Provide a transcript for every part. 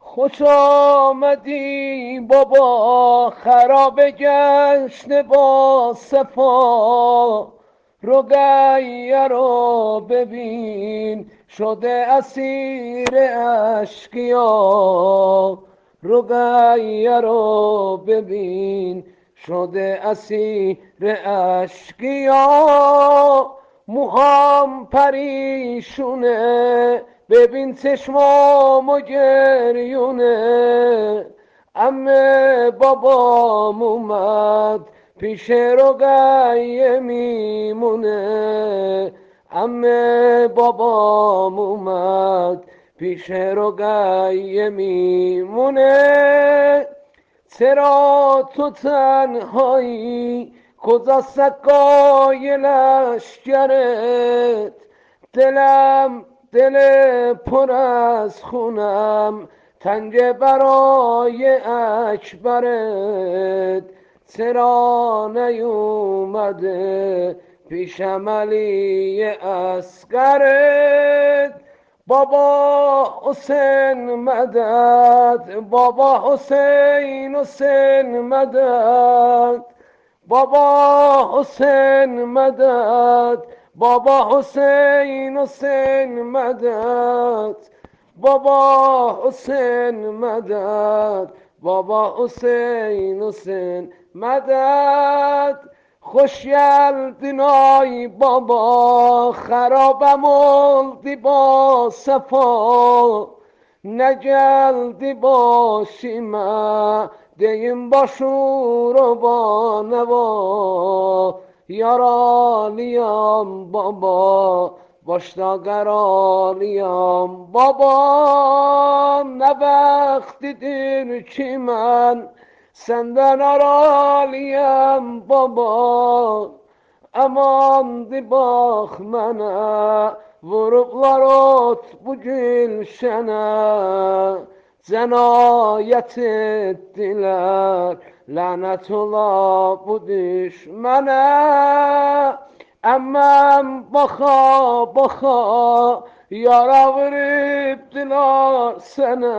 خوش آمدی بابا، خراب گشته با صفا. رقیه رو ببین شده اسیر اشکیا. رقیه رو ببین شده اسیر اشکیا. موهام پریشونه، ببین چشمامو گریونه. عمه بابام اومد پیش رقیه میمونه. عمه بابام اومد پیش رقیه میمونه. چرا تو تنهایی؟ کجا سکای لشکرت؟ دلم دل پر از خونم تنگ برای اکبرت. چرا نیومده پیشم علی اصغرت؟ بابا حسین مدد، بابا حسین حسین مدد. بابا حسین مدد، بابا حسین حسین مدد. بابا حسین مدد، بابا حسین حسین مدد. خوشیل دینای بابا، خرابم oldi با صفا. نگلدی başıma, deyim başuru bana va. Yaralıyam baba, başta qaralıyam baba. Ne vaktidir ki mən senden aralıyam baba. Amandı bax mənə, vurublar ot bu gülşənə. Cənayət etdilər, lənət ola bu düşmənə. Əmməm baxa baxa, yara vurubdular sənə.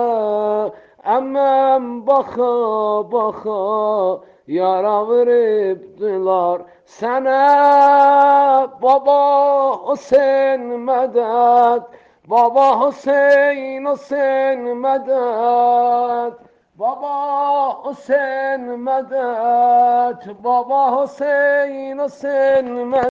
Əmməm baxa baxa, yara vurubdular sənə. Baba Hüseyn mədəd, Baba Hüseyn Hüseyn mədəd. Baba Hüseyn mədəd, Baba Hüseyn Hüseyn mədəd.